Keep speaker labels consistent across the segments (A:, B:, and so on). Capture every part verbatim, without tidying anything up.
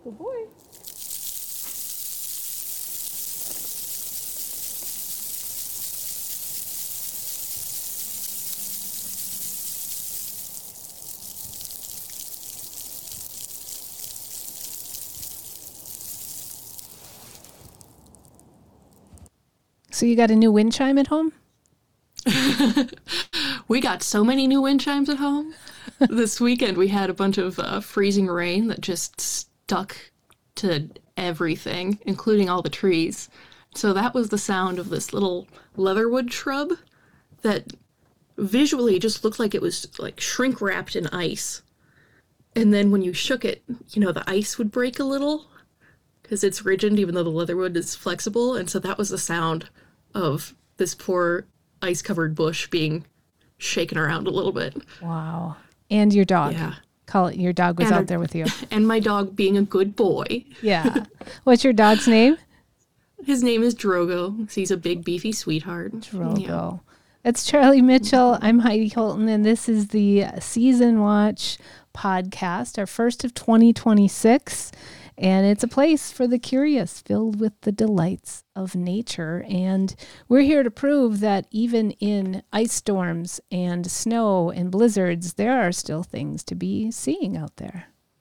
A: Good boy. So you got a new wind chime at home?
B: We got so many new wind chimes at home. This weekend we had a bunch of uh, freezing rain that just stuck to everything, including all the trees. So that was the sound of this little leatherwood shrub that visually just looked like it was like shrink wrapped in ice. And then when you shook it, you know, the ice would break a little because it's rigid even though the leatherwood is flexible. And so that was the sound of this poor ice-covered bush being shaken around a little bit.
A: Wow. And your dog.
B: Yeah.
A: Call it, your dog was
B: And
A: out
B: our-
A: there with you.
B: And my dog being a good boy.
A: Yeah. What's your dog's name?
B: His name is Drogo. He's a big, beefy sweetheart.
A: Drogo.
B: Yeah.
A: That's Charlie Mitchell. I'm Heidi Holton, and this is the Season Watch podcast, our first of twenty twenty-six. And it's a place for the curious, filled with the delights of nature. And we're here to prove that even in ice storms and snow and blizzards, there are still things to be seeing out there.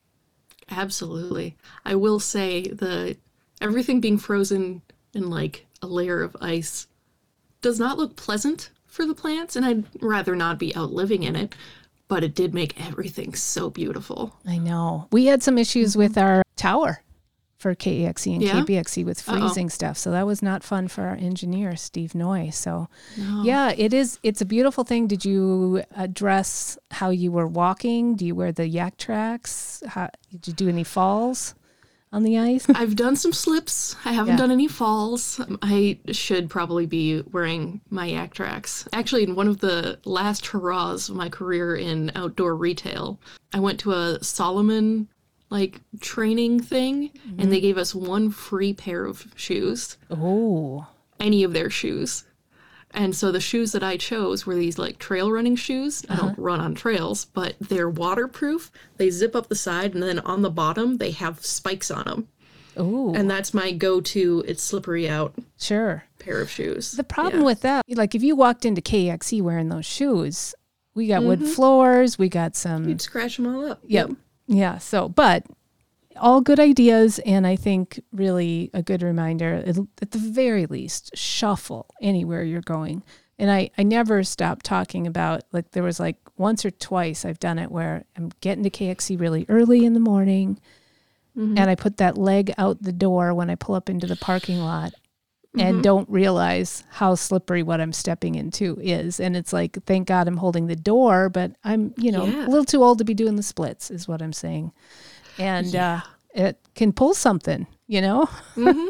B: Absolutely. I will say the everything being frozen in like a layer of ice does not look pleasant for the plants, and I'd rather not be out living in it, but it did make everything so beautiful.
A: I know. We had some issues with our tower for K E X E and
B: Yeah?
A: K B X E with freezing
B: Uh-oh.
A: stuff. So that was not fun for our engineer, Steve Noy. So
B: No.
A: yeah, it is. It's a beautiful thing. Did you address how you were walking? Do you wear the yak tracks? How, did you do any falls on the ice?
B: I've done some slips. I haven't
A: Yeah.
B: done any falls. I should probably be wearing my yak tracks. Actually, in one of the last hurrahs of my career in outdoor retail, I went to a Solomon like training thing,
A: Mm-hmm.
B: and they gave us one free pair of shoes,
A: Oh,
B: any of their shoes. And so the shoes that I chose were these like trail running shoes. I don't run on trails, but they're waterproof. They zip up the side, and then on the bottom they have spikes on them.
A: oh,
B: And that's my go-to, it's slippery out
A: sure.
B: pair of shoes.
A: The problem
B: Yeah.
A: with that, like if you walked into K E X E wearing those shoes, we got
B: Mm-hmm.
A: wood floors, we got some.
B: You'd scratch them all up.
A: Yep. Yeah. So, but all good ideas, and I think really a good reminder, it'll- at the very least, shuffle anywhere you're going. And I, I never stop talking about, like, there was like once or twice I've done it where I'm getting to K X E really early in the morning,
B: Mm-hmm.
A: and I put that leg out the door when I pull up into the parking lot
B: Mm-hmm.
A: and don't realize how slippery what I'm stepping into is. And it's like, thank God I'm holding the door, but I'm, you know,
B: Yeah.
A: a little too old to be doing the splits is what I'm saying. And uh, it can pull something, you know?
B: Mm-hmm.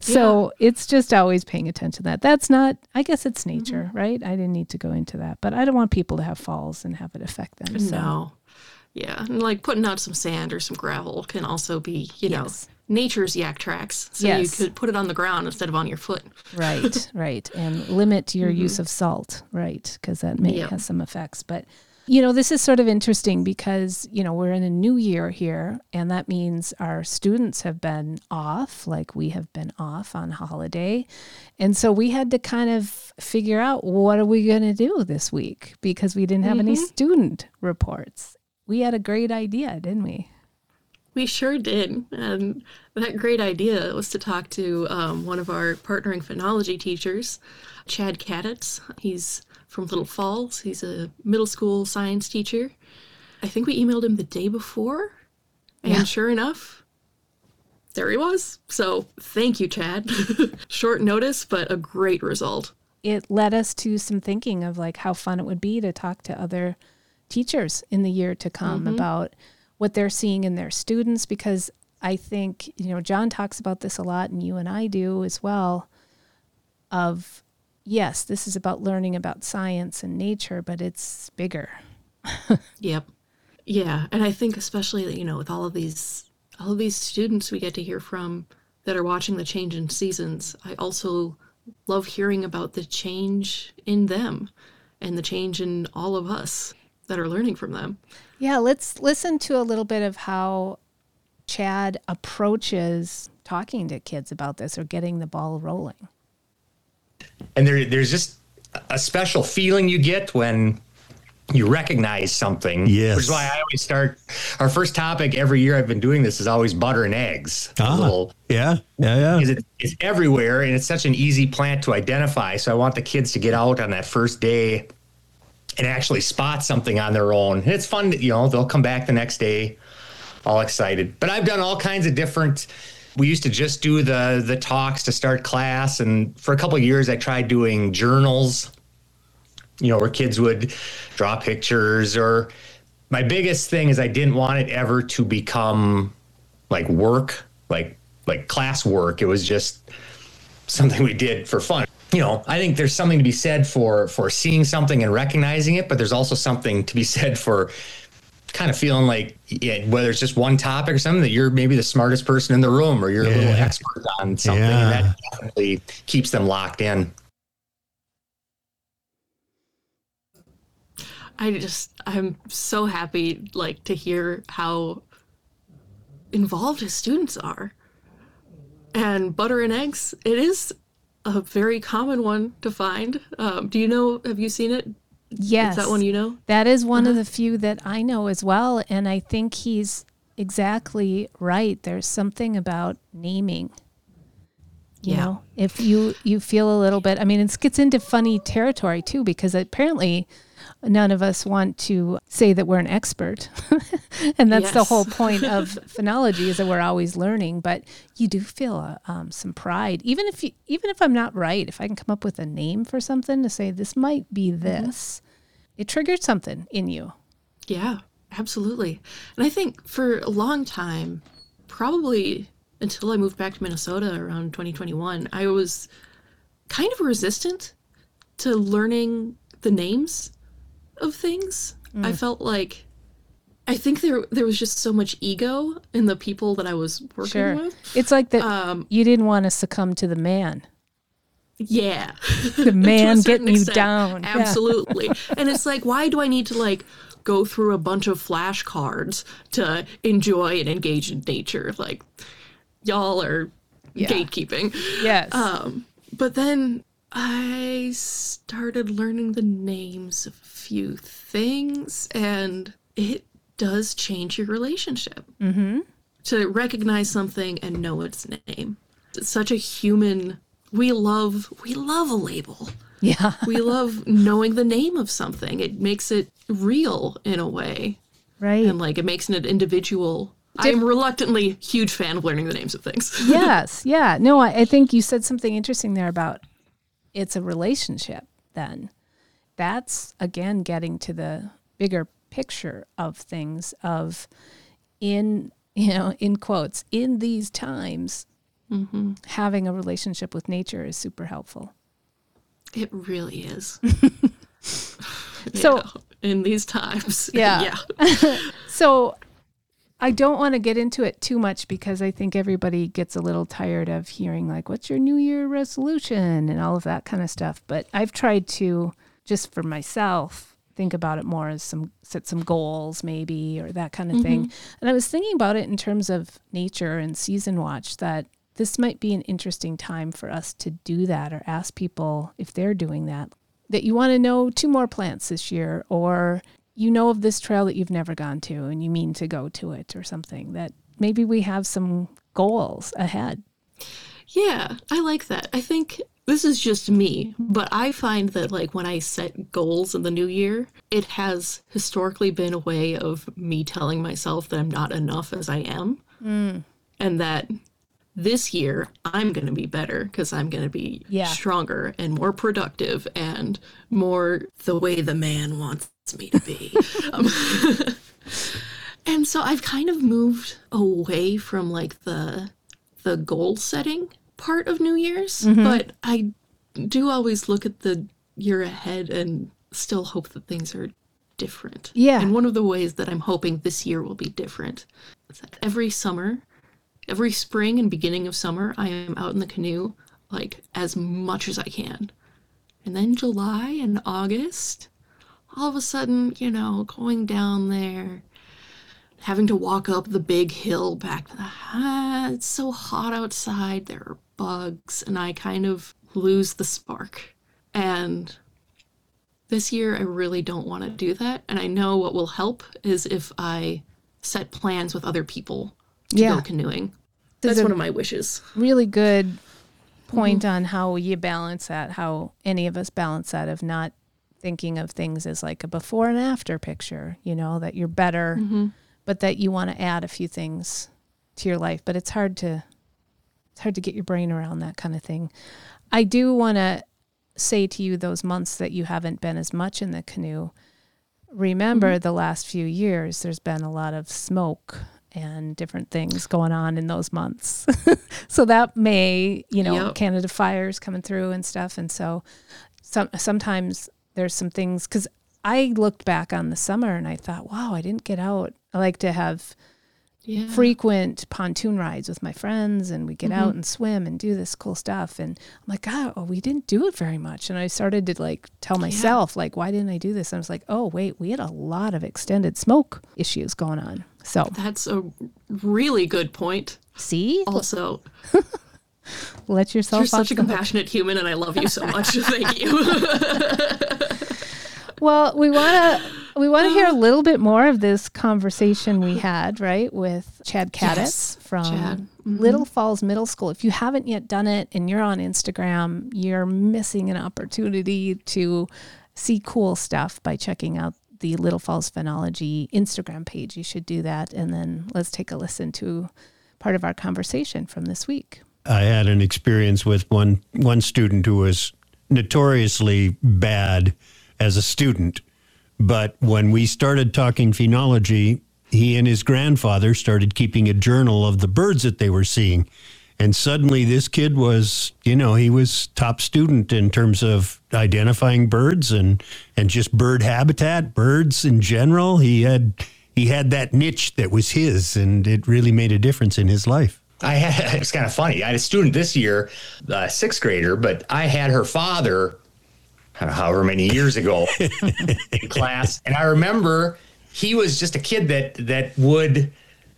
A: So it's just always paying attention to that. That's not, I guess it's nature,
B: Mm-hmm.
A: right? I didn't need to go into that, but I don't want people to have falls and have it affect them. So.
B: No. Yeah. And like putting out some sand or some gravel can also be, you know,
A: Yes.
B: nature's yak tracks. So
A: Yes.
B: you could put it on the ground instead of on your foot.
A: Right, right. And limit your use of salt, right? Because that may
B: Yep.
A: have some effects. But, you know, this is sort of interesting because, you know, we're in a new year here, and that means our students have been off, like we have been off on holiday. And so we had to kind of figure out what are we going to do this week because we didn't have any student reports. We had a great idea, didn't we?
B: We sure did. And that great idea was to talk to um, one of our partnering phenology teachers, Chad Kaditz. He's from Little Falls. He's a middle school science teacher. I think we emailed him the day before. And
A: Yeah.
B: sure enough, there he was. So thank you, Chad. Short notice, but a great result.
A: It led us to some thinking of like how fun it would be to talk to other teachers in the year to come about what they're seeing in their students, because I think, you know, John talks about this a lot and you and I do as well, of yes, this is about learning about science and nature, but it's bigger.
B: Yep. Yeah, and I think especially, you know, with all of these all of these students we get to hear from that are watching the change in seasons, I also love hearing about the change in them and the change in all of us that are learning from them.
A: Yeah, let's listen to a little bit of how Chad approaches talking to kids about this or getting the ball rolling.
C: And there, there's just a special feeling you get when you recognize something.
D: Yes.
C: Which is why I always start, our first topic every year I've been doing this is always butter and eggs.
D: Ah,
C: little,
D: yeah, yeah, yeah.
C: because it, it's everywhere and it's such an easy plant to identify. So I want the kids to get out on that first day and actually spot something on their own. And it's fun that, you know, they'll come back the next day all excited. But I've done all kinds of different, we used to just do the the talks to start class. And for a couple of years, I tried doing journals, you know, where kids would draw pictures. Or my biggest thing is I didn't want it ever to become like work, like like class work. It was just something we did for fun. You know, I think there's something to be said for for seeing something and recognizing it, but there's also something to be said for kind of feeling like, yeah, whether it's just one topic or something, that you're maybe the smartest person in the room or you're
D: Yeah.
C: a little expert on something,
D: Yeah.
C: and that definitely keeps them locked in.
B: I just, I'm so happy, like, to hear how involved his students are. And butter and eggs, it is a very common one to find. Um, do you know, have you seen it?
A: Yes.
B: Is that one you know?
A: That is one
B: Uh-huh.
A: of the few that I know as well. And I think he's exactly right. There's something about naming. You
B: Yeah.
A: know, if you, you feel a little bit, I mean, it gets into funny territory too, because apparently none of us want to say that we're an expert. And that's the
B: Yes.
A: whole point of phonology, is that we're always learning, but you do feel uh, um, some pride. Even if you, even if I'm not right, if I can come up with a name for something to say, this might be this, it triggered something in you.
B: Yeah, absolutely. And I think for a long time, probably until I moved back to Minnesota around twenty twenty-one, I was kind of resistant to learning the names of things. I felt like, I think there there was just so much ego in the people that I was working
A: Sure.
B: with.
A: It's like that
B: Um,
A: you didn't want to succumb to the man.
B: Yeah.
A: The
B: To a
A: man
B: certain
A: getting you
B: extent,
A: down. Yeah.
B: Absolutely. And it's like, why do I need to like go through a bunch of flashcards to enjoy and engage in nature? Like, y'all are
A: Yeah.
B: gatekeeping.
A: Yes.
B: Um, but then I started learning the names of a few things, and it does change your relationship.
A: Mm-hmm.
B: To recognize something and know its name. It's such a human. We love we love a label.
A: Yeah.
B: We love knowing the name of something. It makes it real in a way,
A: Right.
B: and like it makes it an individual. I'm reluctantly huge fan of learning the names of things.
A: Yes. Yeah. No, I, I think you said something interesting there about it's a relationship then. That's, again, getting to the bigger picture of things of in, you know, in quotes, in these times,
B: Mm-hmm.
A: having a relationship with nature is super helpful.
B: It really is.
A: So-
B: Yeah, in these times,
A: Yeah.
B: yeah.
A: So I don't want to get into it too much because I think everybody gets a little tired of hearing like, what's your New Year resolution and all of that kind of stuff. But I've tried to, just for myself, think about it more as some, set some goals maybe, or that kind of thing. And I was thinking about it in terms of nature and season watch, that this might be an interesting time for us to do that, or ask people if they're doing that, that you want to know two more plants this year, or you know of this trail that you've never gone to and you mean to go to it, or something, that maybe we have some goals ahead.
B: Yeah, I like that. I think this is just me, but I find that like when I set goals in the new year, it has historically been a way of me telling myself that I'm not enough as I am.
A: Mm.
B: And that this year I'm going to be better because I'm going to be
A: Yeah.
B: stronger and more productive and more the way the man wants me to be. um, and so I've kind of moved away from like the the goal setting part of New Year's,
A: Mhm.
B: but I do always look at the year ahead and still hope that things are different.
A: Yeah.
B: And one of the ways that I'm hoping this year will be different is that every summer, every spring and beginning of summer, I am out in the canoe like as much as I can. And then July and August, all of a sudden, you know, going down there, having to walk up the big hill back to the, ah, it's so hot outside, there are bugs, and I kind of lose the spark. And this year, I really don't want to do that. And I know what will help is if I set plans with other people to
A: Yeah.
B: go canoeing.
A: There's
B: That's
A: a
B: one of my wishes.
A: Really good point on how you balance that, how any of us balance that of not thinking of things as like a before and after picture, you know, that you're better, but that you want to add a few things to your life. But it's hard to, it's hard to get your brain around that kind of thing. I do want to say to you, those months that you haven't been as much in the canoe, remember the last few years, there's been a lot of smoke and different things going on in those months. So that may, you know,
B: Yep.
A: Canada fires coming through and stuff. And so some, sometimes there's some things, because I looked back on the summer and I thought, wow, I didn't get out. I like to have
B: Yeah.
A: frequent pontoon rides with my friends, and we get out and swim and do this cool stuff. And I'm like, God, oh, we didn't do it very much. And I started to like tell myself, like, why didn't I do this? And I was like, oh, wait, we had a lot of extended smoke issues going on. So
B: That's a really good point.
A: see,
B: Also,
A: let yourself
B: you're
A: off
B: such a
A: the hook.
B: compassionate human, and I love you so much. Thank you.
A: Well, we want to we want to hear a little bit more of this conversation we had, right, with Chad Caddis
B: Yes,
A: from
B: Chad.
A: Little Falls Middle School. If you haven't yet done it and you're on Instagram, you're missing an opportunity to see cool stuff by checking out the Little Falls Phenology Instagram page. You should do that. And then let's take a listen to part of our conversation from this week.
D: I had an experience with one one student who was notoriously bad as a student. But when we started talking phenology, he and his grandfather started keeping a journal of the birds that they were seeing. And suddenly this kid was, you know, he was top student in terms of identifying birds and, and just bird habitat, birds in general. He had he had that niche that was his, and it really made a difference in his life.
C: I had, it's kind of funny. I had a student this year, a sixth grader, but I had her father, I don't know, however many years ago in class. And I remember he was just a kid that, that would,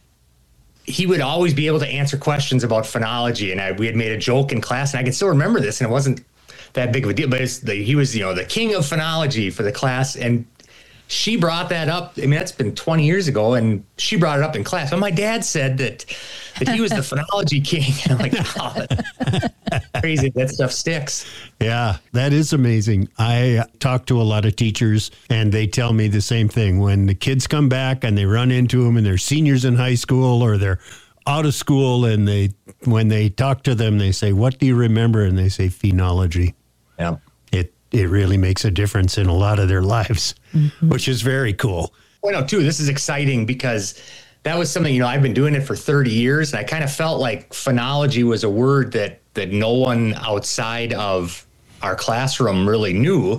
C: he would always be able to answer questions about phenology. And I, we had made a joke in class, and I can still remember this, and it wasn't that big of a deal, but it's the, he was, you know, the king of phenology for the class. And she brought that up. I mean, that's been twenty years ago, and she brought it up in class. But my dad said that that he was the phenology king. And I'm like, oh, that's crazy. That stuff sticks.
D: Yeah, that is amazing. I talk to a lot of teachers, and they tell me the same thing. When the kids come back and they run into them, and they're seniors in high school or they're out of school, and they when they talk to them, they say, "What do you remember?" And they say, "Phenology."
C: Yeah.
D: It it really makes a difference in a lot of their lives, mm-hmm. which is very cool.
C: Well, no, too, this is exciting because that was something, you know, I've been doing it for thirty years, and I kind of felt like phenology was a word that that no one outside of our classroom really knew.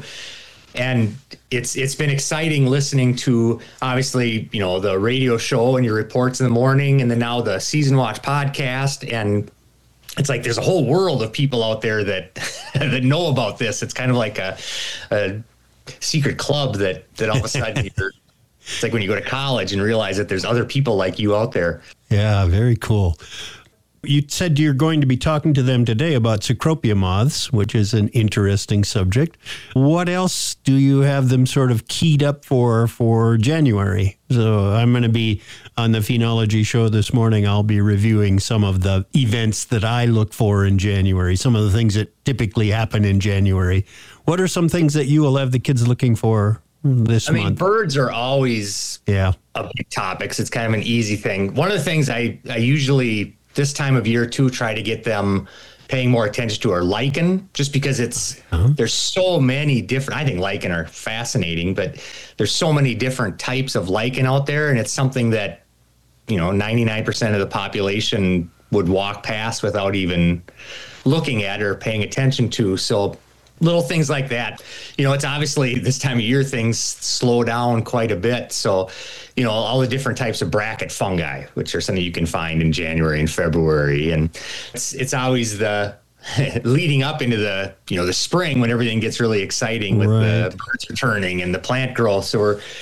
C: And it's it's been exciting listening to, obviously, you know, the radio show and your reports in the morning, and then now the Season Watch podcast. And it's like there's a whole world of people out there that that know about this. It's kind of like a, a secret club that that all of a sudden you're, it's like when you go to college and realize that there's other people like you out there.
D: Yeah, very cool. You said you're going to be talking to them today about cecropia moths, which is an interesting subject. What else do you have them sort of keyed up for for January? So I'm going to be on the Phenology show this morning. I'll be reviewing some of the events that I look for in January, some of the things that typically happen in January. What are some things that you will have the kids looking for this
C: I mean,
D: month?
C: birds are always
D: yeah.
C: a big topic. So it's kind of an easy thing. One of the things I, I usually, this time of year too, try to get them paying more attention to are lichen, just because it's, uh-huh. there's so many different, I think lichen are fascinating, but there's so many different types of lichen out there. And it's something that, you know, ninety-nine percent of the population would walk past without even looking at or paying attention to. So little things like that, you know, it's obviously this time of year, things slow down quite a bit. So, you know, all the different types of bracket fungi, which are something you can find in January and February. And it's, it's always the leading up into the, you know, the spring when everything gets really exciting with
D: right.
C: the birds returning and the plant growth. So we're,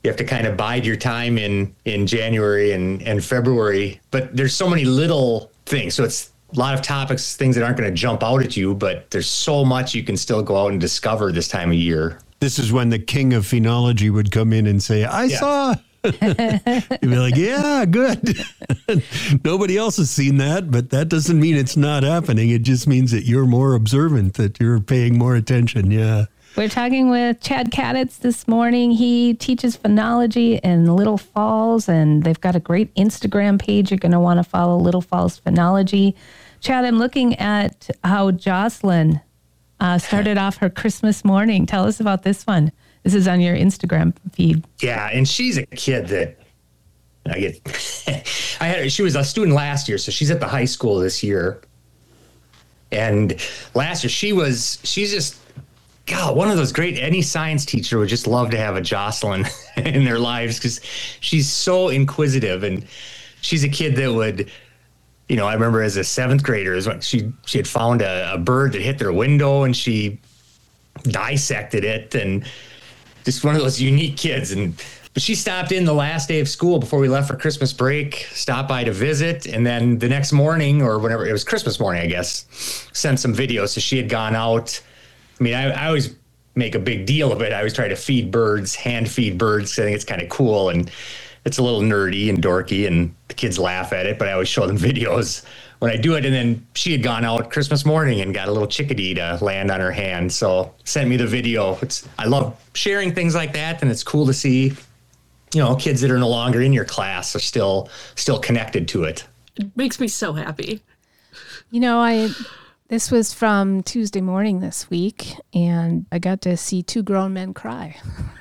C: you have to kind of bide your time in, in January and, and February. But there's so many little things. So it's a lot of topics, things that aren't going to jump out at you, but there's so much you can still go out and discover this time of year.
D: This is when the king of phenology would come in and say, I yeah. saw. You'd be like, yeah, good. Nobody else has seen that, but that doesn't mean it's not happening. It just means that you're more observant, that you're paying more attention. Yeah.
A: We're talking with Chad Kaditz this morning. He teaches phenology in Little Falls, and they've got a great Instagram page. You're going to want to follow Little Falls Phenology. Chad, I'm looking at how Jocelyn uh, started off her Christmas morning. Tell us about this one. This is on your Instagram feed.
C: Yeah, and she's a kid that I get. I had. She was a student last year, so she's at the high school this year. And last year, she was. She's just. God, one of those great, any science teacher would just love to have a Jocelyn in their lives because she's so inquisitive, and she's a kid that would, you know, I remember as a seventh grader, she she had found a, a bird that hit their window, and she dissected it, and just one of those unique kids. And but she stopped in the last day of school before we left for Christmas break, stopped by to visit, and then the next morning, or whenever, it was Christmas morning, I guess, sent some videos. So she had gone out. I mean, I, I always make a big deal of it. I always try to feed birds, hand feed birds. I think it's kind of cool, and it's a little nerdy and dorky, and the kids laugh at it, but I always show them videos when I do it. And then she had gone out Christmas morning and got a little chickadee to land on her hand. So sent me the video. It's, I love sharing things like that, and it's cool to see, you know, kids that are no longer in your class are still still connected to it.
B: It makes me so happy.
A: You know, I... This was from Tuesday morning this week, and I got to see two grown men cry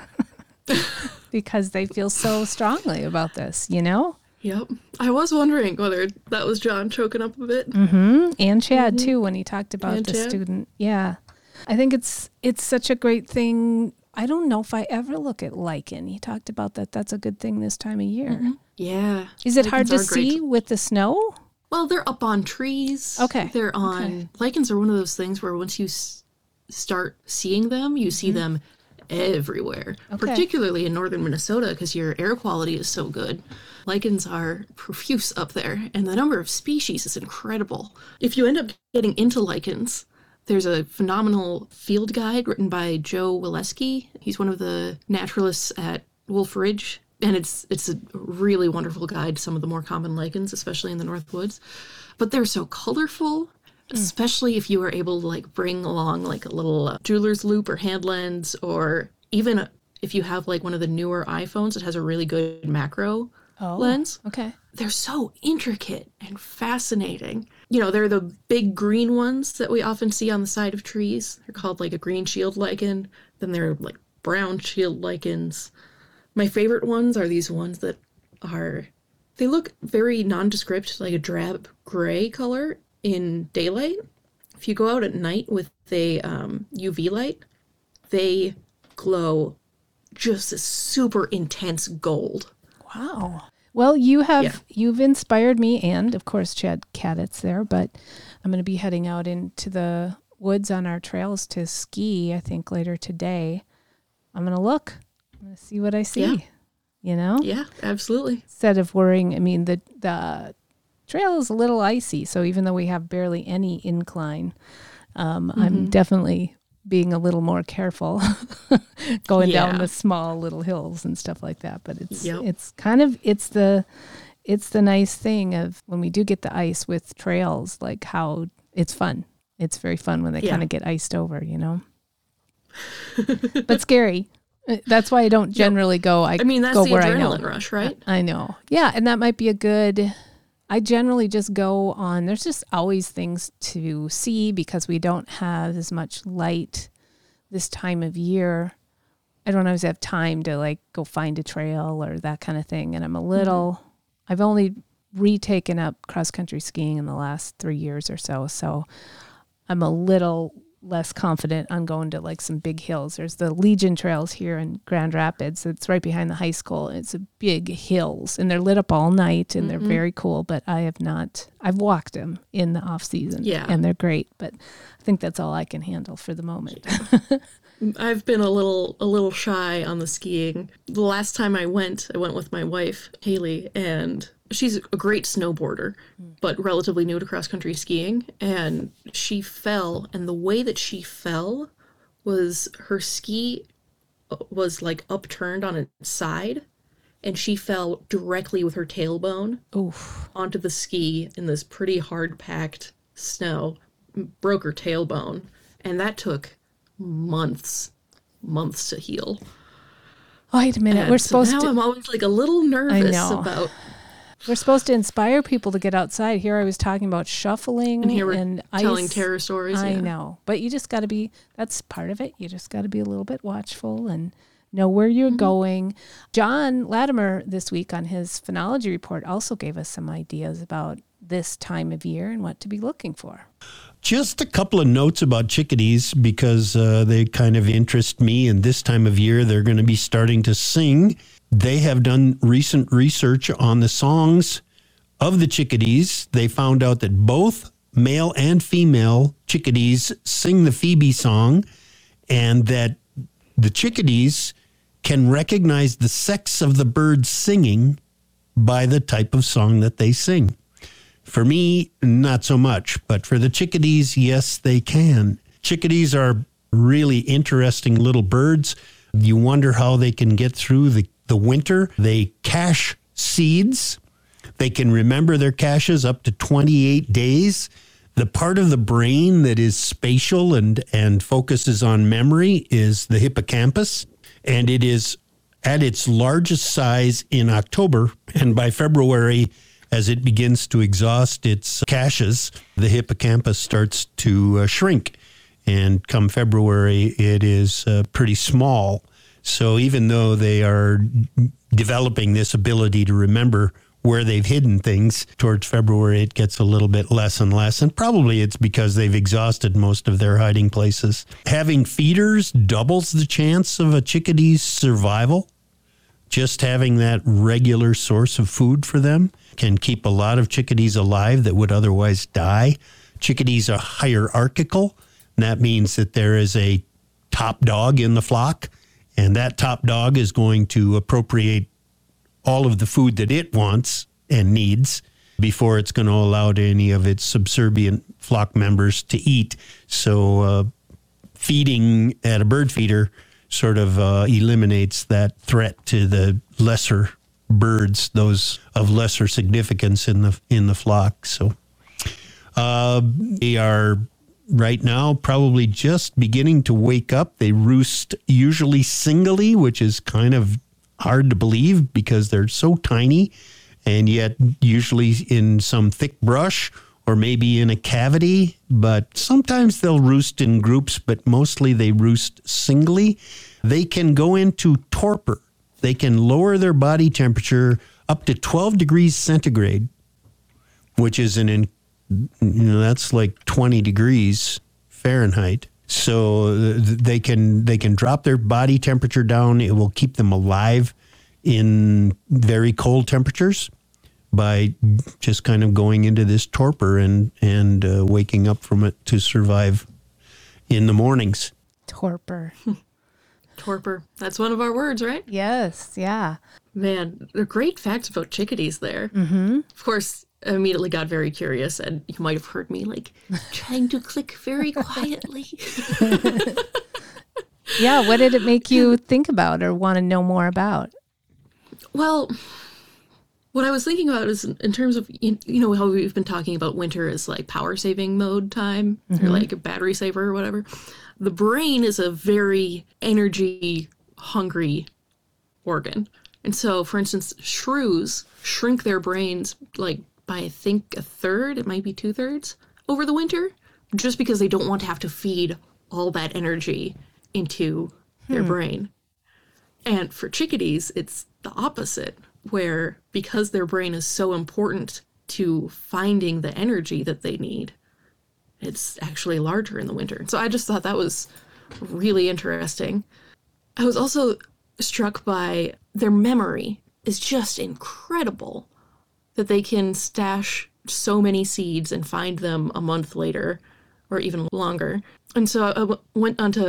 A: because they feel so strongly about this, you know?
B: Yep. I was wondering whether that was John choking up a bit.
A: Mm-hmm. And Chad, mm-hmm. too, when he talked about
B: and
A: the
B: Chad.
A: student. Yeah. I think it's it's such a great thing. I don't know if I ever look at lichen. He talked about that. That's a good thing this time of year.
B: Mm-hmm. Yeah.
A: Is it
B: Lichens
A: hard to
B: are
A: see
B: great.
A: with the snow?
B: Well, they're up on trees.
A: Okay.
B: They're on...
A: Okay.
B: Lichens are one of those things where once you s- start seeing them, you see mm-hmm. them everywhere,
A: okay.
B: particularly in northern Minnesota because your air quality is so good. Lichens are profuse up there, and the number of species is incredible. If you end up getting into lichens, there's a phenomenal field guide written by Joe Wileski. He's one of the naturalists at Wolf Ridge. And it's it's a really wonderful guide to some of the more common lichens, especially in the North Woods. But they're so colorful, mm. especially if you are able to like bring along like a little uh, jeweler's loop or hand lens, or even uh, if you have like one of the newer iPhones that has a really good macro
A: oh,
B: lens.
A: Okay.
B: They're so intricate and fascinating. You know, they're the big green ones that we often see on the side of trees. They're called like a green shield lichen. Then they're like brown shield lichens. My favorite ones are these ones that are, they look very nondescript, like a drab gray color in daylight. If you go out at night with a um, U V light, they glow just a super intense gold.
A: Wow. Well, you have,
B: Yeah.
A: you've inspired me, and of course Chad Kaditz there, but I'm going to be heading out into the woods on our trails to ski, I think later today. I'm going to look. I'm going to see what I see,
B: Yeah.
A: you know?
B: Yeah, absolutely.
A: Instead of worrying, I mean, the the trail is a little icy, so even though we have barely any incline, um, mm-hmm. I'm definitely being a little more careful going
B: Yeah.
A: down the small little hills and stuff like that. But it's
B: Yep.
A: it's kind of, it's the, it's the nice thing of when we do get the ice with trails, like how it's fun. It's very fun when they
B: Yeah.
A: kind of get iced over, you know? But scary. That's why I don't generally go. I,
B: I mean, that's
A: go
B: the
A: where I know.
B: adrenaline rush, right?
A: I know. Yeah, and that might be a good, I generally just go on, there's just always things to see because we don't have as much light this time of year. I don't always have time to like go find a trail or that kind of thing. And I'm a little, mm-hmm. I've only retaken up cross-country skiing in the last three years or so. So I'm a little less confident on going to like some big hills. There's the Legion trails here in Grand Rapids. It's right behind the high school. It's a big hills and they're lit up all night and mm-hmm. they're very cool, but I have not, I've walked them in the off season
B: yeah.
A: and they're great, but I think that's all I can handle for the moment.
B: I've been a little a little shy on the skiing. The last time I went, I went with my wife, Haley, and she's a great snowboarder, but relatively new to cross-country skiing, and she fell, and the way that she fell was her ski was like upturned on its side, and she fell directly with her tailbone
A: Oof.
B: onto the ski in this pretty hard-packed snow, broke her tailbone, and that took months, months to heal.
A: Wait a minute.
B: And
A: We're
B: so
A: supposed
B: now
A: to.
B: I'm always like a little nervous
A: know.
B: about.
A: We're supposed to inspire people to get outside. Here I was talking about shuffling
B: And here we're
A: and
B: telling
A: ice.
B: terror stories.
A: I
B: yeah.
A: know. But you just got to be, that's part of it. You just got to be a little bit watchful and know where you're
B: Mm-hmm.
A: going. John Latimer this week on his phenology report also gave us some ideas about this time of year and what to be looking for.
D: Just a couple of notes about chickadees because uh, they kind of interest me. And this time of year, they're going to be starting to sing. They have done recent research on the songs of the chickadees. They found out that both male and female chickadees sing the Phoebe song, and that the chickadees can recognize the sex of the bird singing by the type of song that they sing. For me, not so much, but for the chickadees, yes, they can. Chickadees are really interesting little birds. You wonder how they can get through the, the winter. They cache seeds. They can remember their caches up to twenty-eight days. The part of the brain that is spatial and, and focuses on memory is the hippocampus, and it is at its largest size in October, and by February, as it begins to exhaust its caches, the hippocampus starts to uh, shrink. And come February, it is uh, pretty small. So even though they are developing this ability to remember where they've hidden things, towards February, it gets a little bit less and less. And probably it's because they've exhausted most of their hiding places. Having feeders doubles the chance of a chickadee's survival. Just having that regular source of food for them can keep a lot of chickadees alive that would otherwise die. Chickadees are hierarchical, and that means that there is a top dog in the flock, and that top dog is going to appropriate all of the food that it wants and needs before it's going to allow any of its subservient flock members to eat. So uh, feeding at a bird feeder sort of uh, eliminates that threat to the lesser birds, those of lesser significance in the in the flock. So uh, they are right now probably just beginning to wake up. They roost usually singly, which is kind of hard to believe because they're so tiny, and yet usually in some thick brush or maybe in a cavity, but sometimes they'll roost in groups, but mostly they roost singly. They can go into torpor. They can lower their body temperature up to twelve degrees centigrade, which is an, in, you know, that's like twenty degrees Fahrenheit. So they can they can drop their body temperature down. It will keep them alive in very cold temperatures by just kind of going into this torpor and and uh, waking up from it to survive in the mornings.
A: Torpor.
B: Torpor. That's one of our words, right?
A: Yes, yeah.
B: Man, they're great facts about chickadees there.
A: Mm-hmm.
B: Of course, I immediately got very curious, and you might have heard me, like, trying to click very quietly.
A: Yeah, what did it make you think about or want to know more about?
B: Well, what I was thinking about is in terms of, you know, how we've been talking about winter as like power saving mode time, mm-hmm. or like a battery saver or whatever. The brain is a very energy hungry organ. And so, for instance, shrews shrink their brains like by, I think, a third, it might be two thirds over the winter, just because they don't want to have to feed all that energy into their hmm. brain. And for chickadees, it's the opposite, where because their brain is so important to finding the energy that they need, it's actually larger in the winter. So I just thought that was really interesting. I was also struck by their memory is just incredible, that they can stash so many seeds and find them a month later or even longer. And so I w- went onto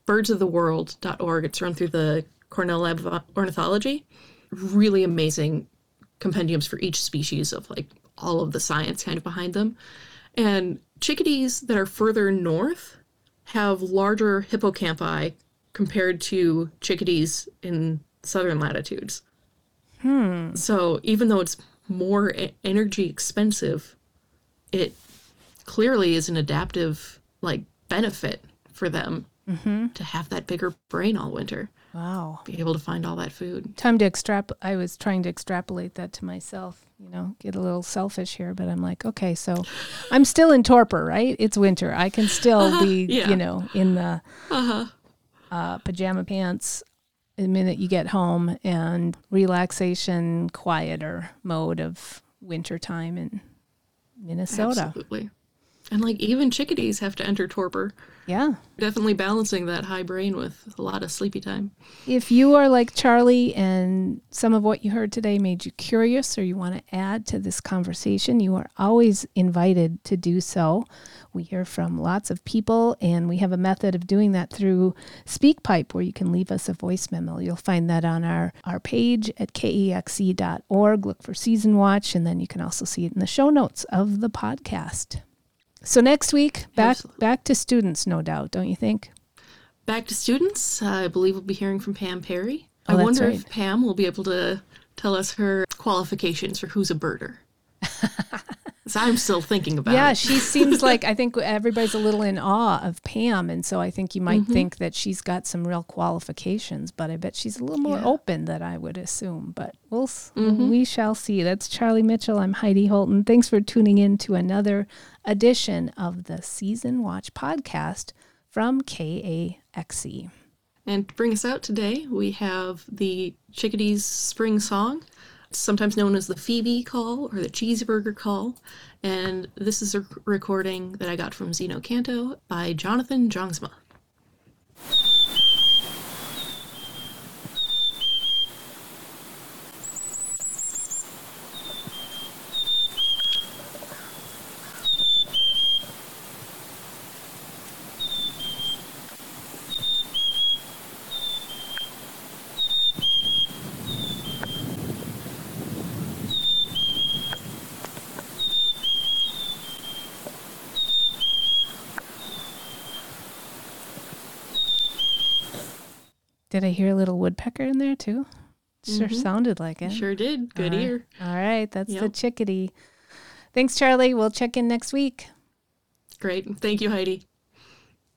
B: birds of the world dot org. It's run through the Cornell Lab of Ornithology. Really amazing compendiums for each species of like all of the science kind of behind them. And chickadees that are further north have larger hippocampi compared to chickadees in southern latitudes.
A: Hmm.
B: So even though it's more e- energy expensive, it clearly is an adaptive like benefit for them
A: Mm-hmm.
B: to have that bigger brain all winter,
A: Wow.
B: be able to find all that food.
A: Time to extrapolate. I was trying to extrapolate that to myself, you know, get a little selfish here, but I'm like, okay, so I'm still in torpor, right? It's winter. I can still
B: Uh-huh,
A: be,
B: yeah.
A: you know, in the
B: Uh-huh.
A: uh, pajama pants the minute you get home and relaxation, quieter mode of wintertime in Minnesota.
B: Absolutely. And like even chickadees have to enter torpor.
A: Yeah.
B: Definitely balancing that high brain with a lot of sleepy time.
A: If you are like Charlie and some of what you heard today made you curious or you want to add to this conversation, you are always invited to do so. We hear from lots of people, and we have a method of doing that through SpeakPipe, where you can leave us a voice memo. You'll find that on our, our page at K E X E dot org. Look for Season Watch, and then you can also see it in the show notes of the podcast. So next week, back
B: Absolutely.
A: back to students, no doubt, don't you think?
B: Back to students, uh, I believe we'll be hearing from Pam Perry.
A: Oh,
B: I
A: that's
B: wonder
A: right.
B: if Pam will be able to tell us her qualifications for who's a birder. 'Cause I'm still thinking about
A: Yeah,
B: it.
A: she seems like, I think everybody's a little in awe of Pam, and so I think you might
B: Mhm.
A: think that she's got some real qualifications, but I bet she's a little more
B: Yeah.
A: open than I would assume, but we'll s
B: Mhm.
A: we shall see. That's Charlie Mitchell. I'm Heidi Holton. Thanks for tuning in to another edition of the Season Watch podcast from K A X E.
B: And to bring us out today, we have the Chickadees Spring Song, sometimes known as the Phoebe Call or the Cheeseburger Call. And this is a recording that I got from Zeno Canto by Jonathan Jongsma.
A: Did I hear a little woodpecker in there too? Sure
B: Mhm.
A: sounded like it.
B: Sure did. Good
A: All right.
B: ear.
A: All right, that's the
B: Yep.
A: chickadee. Thanks, Charlie. We'll check in next week.
B: Great. Thank you, Heidi.